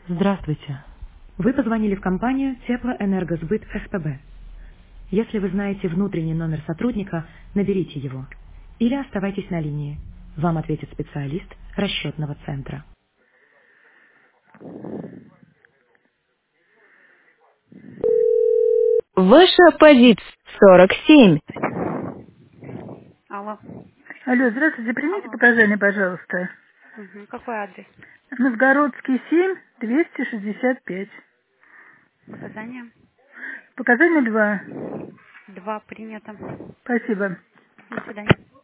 Здравствуйте. Вы позвонили в компанию Теплоэнергосбыт СПБ. Если вы знаете внутренний номер сотрудника, наберите его. Или оставайтесь на линии. Вам ответит специалист расчетного центра. Ваша позиция 47. Алло. Алло, здравствуйте, примите Алло. показания, пожалуйста. Мгм. Какой адрес? Новгородский 7, 265. Показания? Показания 2. 2 принято. Спасибо. До свидания.